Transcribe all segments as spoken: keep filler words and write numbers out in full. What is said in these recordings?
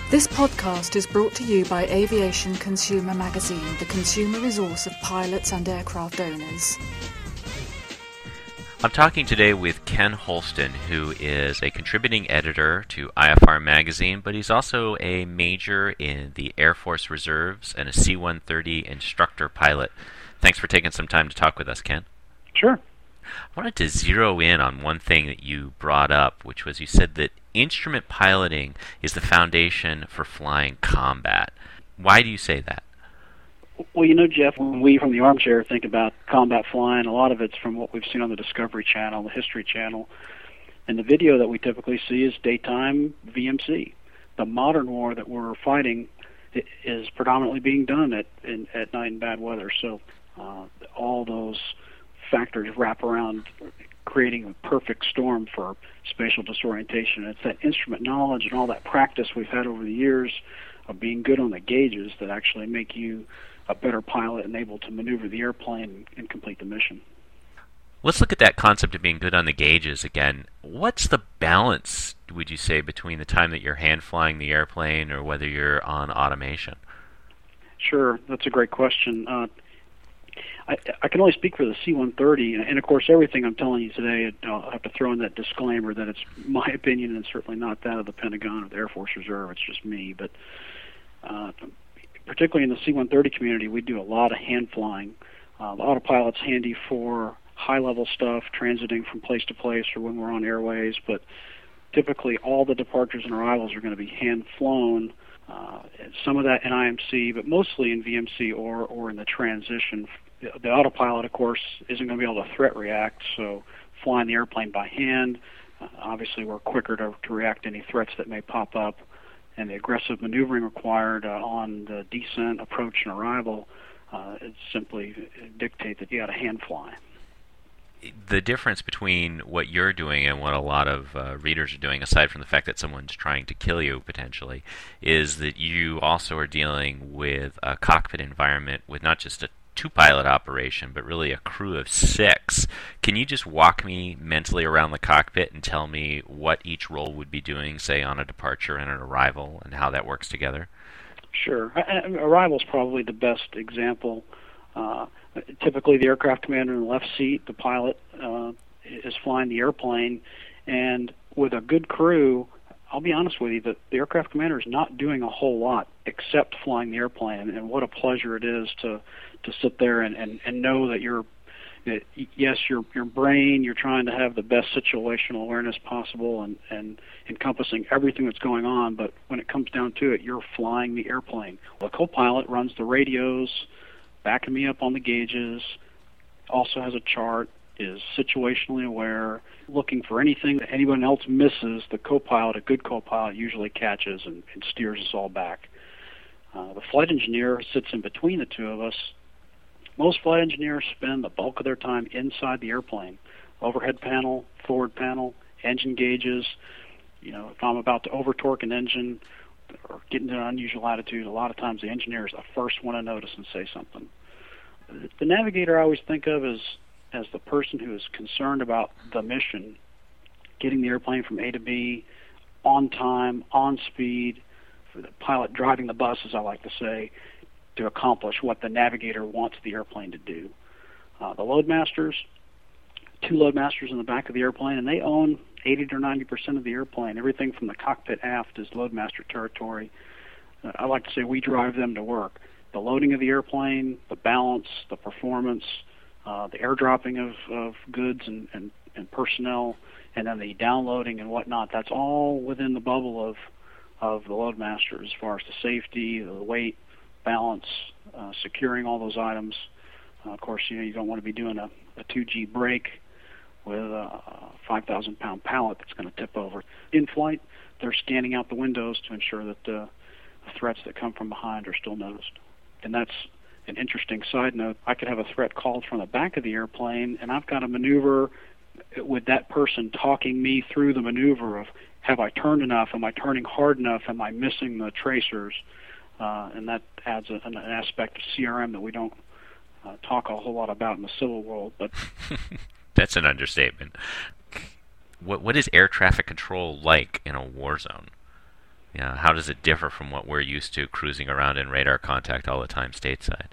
This podcast is brought to you by Aviation Consumer Magazine, the consumer resource of pilots and aircraft owners. I'm talking today with Ken Holston, who is a contributing editor to I F R Magazine, but he's also a major in the Air Force Reserves and a C one thirty instructor pilot. Thanks for taking some time to talk with us, Ken. Sure. I wanted to zero in on one thing that you brought up, which was you said that instrument piloting is the foundation for flying combat. Why do you say that? Well, you know, Jeff, when we from the armchair think about combat flying, a lot of it's from what we've seen on the Discovery Channel, the History Channel, and the video that we typically see is daytime V M C. The modern war that we're fighting is predominantly being done at in, at night in bad weather. So uh, all those factors wrap around creating a perfect storm for spatial disorientation. It's that instrument knowledge and all that practice we've had over the years of being good on the gauges that actually make you a better pilot and able to maneuver the airplane and complete the mission. Let's look at that concept of being good on the gauges again. What's the balance, would you say, between the time that you're hand flying the airplane or whether you're on automation? Sure, that's a great question. Uh, I, I can only speak for the C one thirty, and of course everything I'm telling you today, I'll have to throw in that disclaimer that it's my opinion and certainly not that of the Pentagon or the Air Force Reserve. It's just me. But uh, particularly in the C one thirty community, we do a lot of hand flying. Uh, the autopilot's handy for high-level stuff, transiting from place to place or when we're on airways, but typically all the departures and arrivals are going to be hand-flown. Uh, some of that in I M C, but mostly in V M C or, or in the transition. The autopilot, of course, isn't going to be able to threat react, so flying the airplane by hand, uh, obviously we're quicker to, to react to any threats that may pop up, and the aggressive maneuvering required uh, on the descent, approach, and arrival, uh, it simply dictate that you got to hand fly. The difference between what you're doing and what a lot of uh, readers are doing, aside from the fact that someone's trying to kill you potentially, is that you also are dealing with a cockpit environment with not just a two-pilot operation, but really a crew of six. Can you just walk me mentally around the cockpit and tell me what each role would be doing, say, on a departure and an arrival, and how that works together? Sure. Arrival is probably the best example. Uh, typically, the aircraft commander in the left seat, the pilot, uh, is flying the airplane, and with a good crew, I'll be honest with you, the, the aircraft commander is not doing a whole lot except flying the airplane, and what a pleasure it is to to sit there and, and, and know that you're, that yes, your your brain, you're trying to have the best situational awareness possible and, and encompassing everything that's going on, but when it comes down to it, you're flying the airplane. The co-pilot runs the radios, backing me up on the gauges, also has a chart, is situationally aware, looking for anything that anyone else misses. The co-pilot, a good co-pilot, usually catches and, and steers us all back. Uh, the flight engineer sits in between the two of us. Most flight engineers spend the bulk of their time inside the airplane. Overhead panel, forward panel, engine gauges. You know, if I'm about to over-torque an engine or get into an unusual attitude, a lot of times the engineer is the first one to notice and say something. The navigator I always think of as, as the person who is concerned about the mission, getting the airplane from A to B on time, on speed, for the pilot driving the bus, as I like to say, to accomplish what the navigator wants the airplane to do. Uh, the loadmasters, two loadmasters in the back of the airplane, and they own eighty to ninety percent of the airplane. Everything from the cockpit aft is loadmaster territory. Uh, I like to say we drive them to work. The loading of the airplane, the balance, the performance, uh, the airdropping of, of goods and, and, and personnel, and then the downloading and whatnot, that's all within the bubble of of the loadmaster as far as the safety, the weight, balance, uh, securing all those items. Uh, of course, you know, you don't want to be doing a, a two G brake with a five thousand pound pallet that's going to tip over. In flight, they're scanning out the windows to ensure that uh, the threats that come from behind are still noticed. And that's an interesting side note. I could have a threat called from the back of the airplane, and I've got to maneuver with that person talking me through the maneuver of, have I turned enough? Am I turning hard enough? Am I missing the tracers? Uh, and that adds a, an aspect of C R M that we don't uh, talk a whole lot about in the civil world. But that's an understatement. What what is air traffic control like in a war zone? Yeah, how does it differ from what we're used to cruising around in radar contact all the time stateside?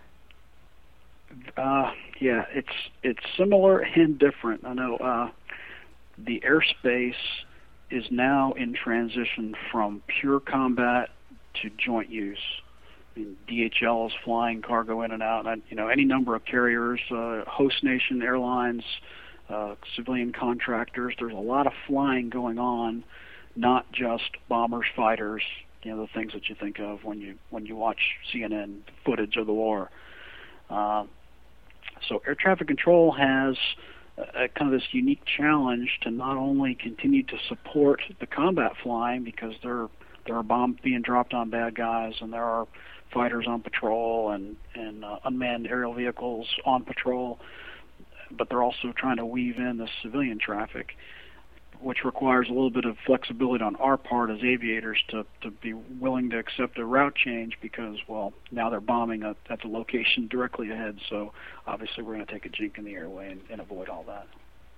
Uh, yeah, it's it's similar and different. I know uh, the airspace is now in transition from pure combat to joint use. I mean, D H L is flying cargo in and out. And, you know, any number of carriers, uh, host nation airlines, uh, civilian contractors. There's a lot of flying going on, not just bombers, fighters. You know, the things that you think of when you when you watch C N N footage of the war. Uh, so air traffic control has a, a kind of this unique challenge to not only continue to support the combat flying, because there there are bombs being dropped on bad guys, and there are fighters on patrol and and uh, unmanned aerial vehicles on patrol, but they're also trying to weave in the civilian traffic, which requires a little bit of flexibility on our part as aviators to, to be willing to accept a route change, because, well, now they're bombing at, at the location directly ahead, so obviously we're going to take a jink in the airway and, and avoid all that.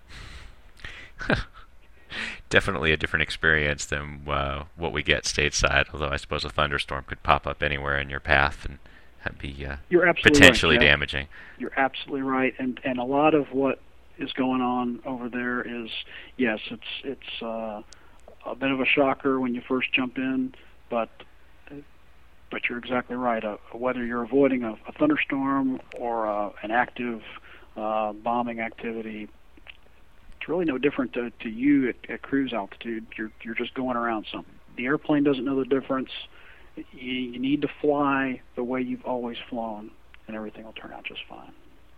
Definitely a different experience than uh, what we get stateside, although I suppose a thunderstorm could pop up anywhere in your path and be uh, You're absolutely potentially right, yeah. damaging. You're absolutely right, and, and a lot of what is going on over there is, yes, it's it's uh, a bit of a shocker when you first jump in, but but you're exactly right. Uh, whether you're avoiding a, a thunderstorm or uh, an active uh, bombing activity, it's really no different to, to you at, at cruise altitude. You're you're just going around something. The airplane doesn't know the difference. You, you need to fly the way you've always flown, and everything will turn out just fine.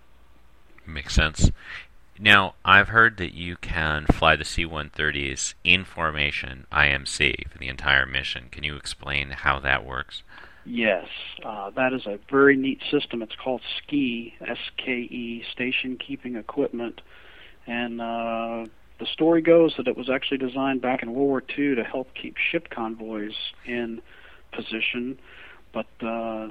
Makes sense. Now, I've heard that you can fly the C one thirties in formation, I M C, for the entire mission. Can you explain how that works? Yes, uh, that is a very neat system. It's called S K E, S K E, Station Keeping Equipment. And uh, the story goes that it was actually designed back in World War Two to help keep ship convoys in position. But uh,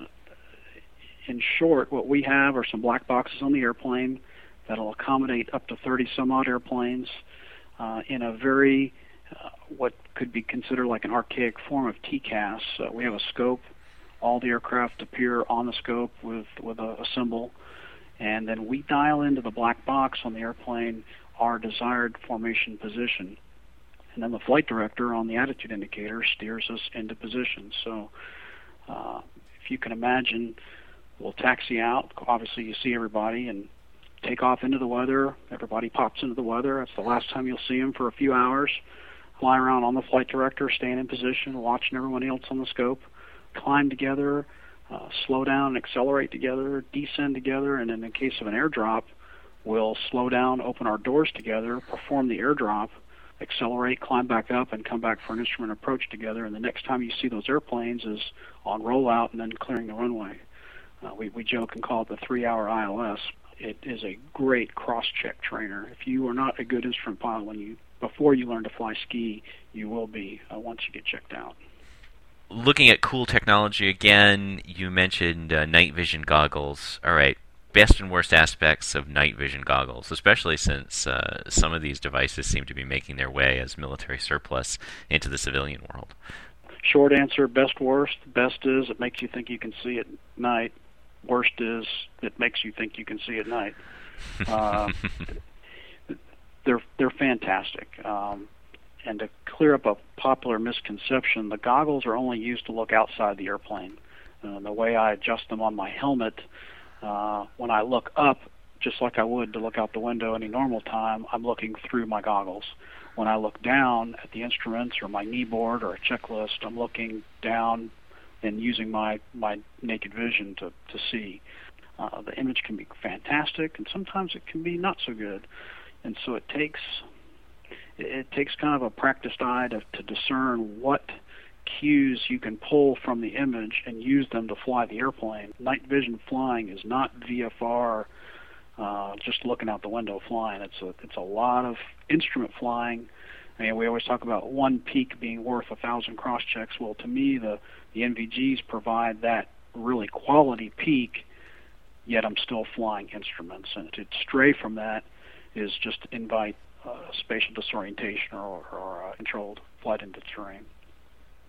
in short, what we have are some black boxes on the airplane that'll accommodate up to thirty some odd airplanes uh, in a very, uh, what could be considered like an archaic form of T C A S. Uh, we have a scope. All the aircraft appear on the scope with, with a, a symbol, and then we dial into the black box on the airplane our desired formation position. And then the flight director on the attitude indicator steers us into position. So uh, if you can imagine, we'll taxi out. Obviously, you see everybody, and take off into the weather. Everybody pops into the weather. That's the last time you'll see them for a few hours. Fly around on the flight director, staying in position, watching everyone else on the scope. Climb together, uh, slow down and accelerate together, descend together, and in the case of an airdrop, we'll slow down, open our doors together, perform the airdrop, accelerate, climb back up, and come back for an instrument approach together. And the next time you see those airplanes is on rollout and then clearing the runway. Uh, we, we joke and call it the three-hour I L S. It is a great cross-check trainer. If you are not a good instrument pilot when you before you learn to fly ski, you will be uh, once you get checked out. Looking at cool technology again, you mentioned uh, night vision goggles. All right, best and worst aspects of night vision goggles, especially since uh, some of these devices seem to be making their way as military surplus into the civilian world. Short answer, best, worst. Best is it makes you think you can see at night. Worst is it makes you think you can see at night. Uh, they're they're fantastic. Um, and to clear up a popular misconception, the goggles are only used to look outside the airplane. Uh, the way I adjust them on my helmet, uh, when I look up, just like I would to look out the window any normal time, I'm looking through my goggles. When I look down at the instruments or my knee board or a checklist, I'm looking down and using my, my naked vision to, to see. Uh, the image can be fantastic, and sometimes it can be not so good. And so it takes it, it takes kind of a practiced eye to, to discern what cues you can pull from the image and use them to fly the airplane. Night vision flying is not V F R, uh, just looking out the window flying. It's a, it's a lot of instrument flying. I mean, we always talk about one peak being worth a thousand cross-checks. Well, to me, the, the N V Gs provide that really quality peak, yet I'm still flying instruments. And to stray from that is just invite uh, spatial disorientation or, or uh, controlled flight into terrain.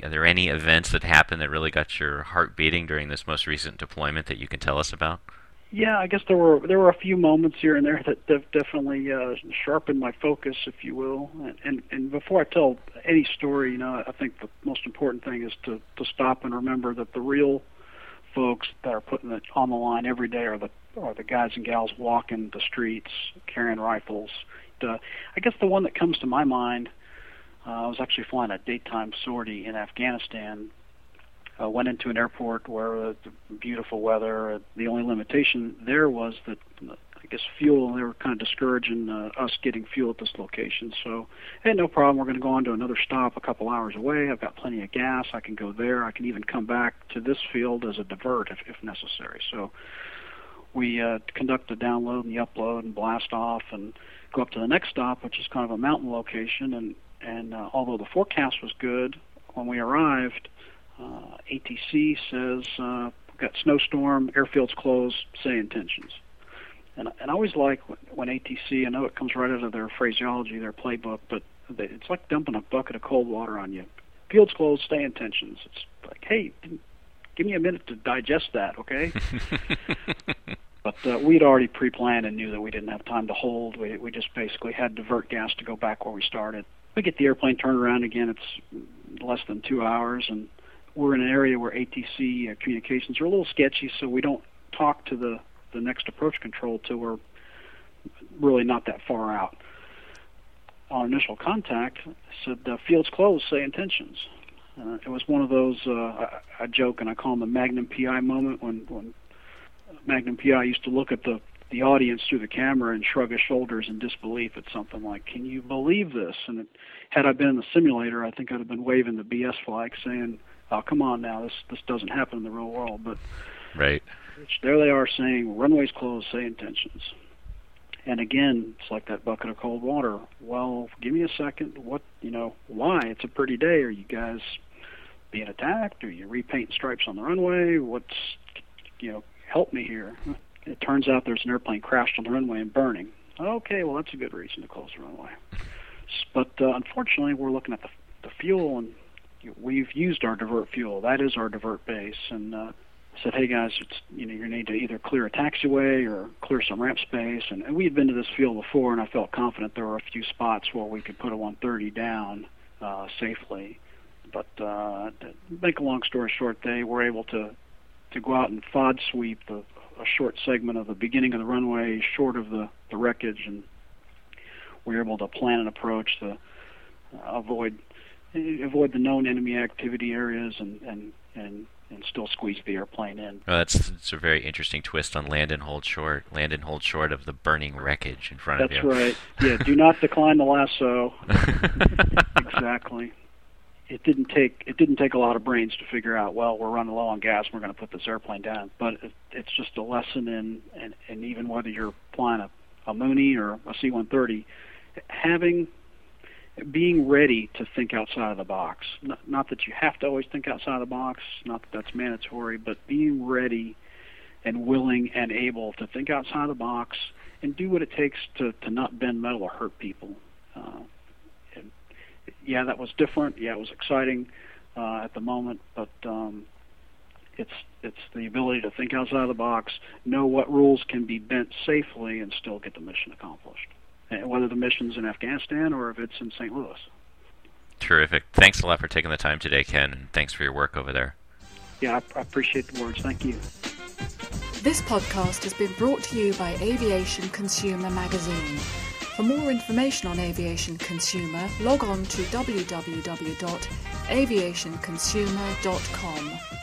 Are there any events that happened that really got your heart beating during this most recent deployment that you can tell us about? Yeah, I guess there were there were a few moments here and there that def- definitely uh, sharpened my focus, if you will. And, and and before I tell any story, you know, I think the most important thing is to, to stop and remember that the real folks that are putting it on the line every day are the are the guys and gals walking the streets carrying rifles. Uh, I guess the one that comes to my mind, uh, I was actually flying a daytime sortie in Afghanistan. Uh, went into an airport where uh, beautiful weather. Uh, the only limitation there was that, uh, I guess, fuel. They were kind of discouraging uh, us getting fuel at this location. So, hey, no problem. We're going to go on to another stop a couple hours away. I've got plenty of gas. I can go there. I can even come back to this field as a divert if, if necessary. So we uh, conduct the download and the upload and blast off and go up to the next stop, which is kind of a mountain location. And, and uh, although the forecast was good, when we arrived, Uh, A T C says, uh, we've got snowstorm, airfield's closed, say intentions. And, and I always like when, when A T C, I know it comes right out of their phraseology, their playbook, but they, it's like dumping a bucket of cold water on you. Field's closed, stay intentions. It's like, hey, give me a minute to digest that, okay? But uh, we'd already pre-planned and knew that we didn't have time to hold. We, we just basically had to divert gas to go back where we started. We get the airplane turned around again. It's less than two hours, and we're in an area where A T C uh, communications are a little sketchy, so we don't talk to the, the next approach control till we're really not that far out. On initial contact, I said, uh, field's closed, say intentions. Uh, it was one of those, uh, I, I joke and I call them the Magnum P I moment, when, when Magnum P I used to look at the, the audience through the camera and shrug his shoulders in disbelief at something like, can you believe this? And it, had I been in the simulator, I think I'd have been waving the B S flag saying, oh, come on now, this this doesn't happen in the real world. But right. There they are saying, runways closed, say intentions. And again, it's like that bucket of cold water. Well, give me a second. What, you know, why? It's a pretty day. Are you guys being attacked? Are you repainting stripes on the runway? What's, you know, help me here. It turns out there's an airplane crashed on the runway and burning. Okay, well, that's a good reason to close the runway. But uh, unfortunately, we're looking at the, the fuel, and we've used our divert fuel. That is our divert base. And uh, said, hey guys, it's, you know, you need to either clear a taxiway or clear some ramp space. And, and we had been to this field before, and I felt confident there were a few spots where we could put a one thirty down uh, safely. But uh, to make a long story short, they were able to to go out and F O D sweep the, a short segment of the beginning of the runway short of the, the wreckage, and we were able to plan an approach to uh, avoid avoid the known enemy activity areas and, and, and, and still squeeze the airplane in. Well, that's, that's a very interesting twist on land and hold short. Land and hold short of the burning wreckage in front that's of you. That's right. Yeah, do not decline the lasso. Exactly. It didn't take it didn't take a lot of brains to figure out, well, we're running low on gas, we're going to put this airplane down. But it, it's just a lesson in, and, and even whether you're flying a, a Mooney or a C one thirty, having... being ready to think outside of the box. Not, not that you have to always think outside of the box, not that that's mandatory, but being ready and willing and able to think outside of the box and do what it takes to, to not bend metal or hurt people. Uh, and yeah, that was different. Yeah, it was exciting uh, at the moment, but um, it's it's the ability to think outside of the box, know what rules can be bent safely, and still get the mission accomplished. Whether the mission's in Afghanistan or if it's in Saint Louis. Terrific. Thanks a lot for taking the time today, Ken, and thanks for your work over there. Yeah, I, I appreciate the words. Thank you. This podcast has been brought to you by Aviation Consumer Magazine. For more information on Aviation Consumer, log on to w w w dot aviation consumer dot com.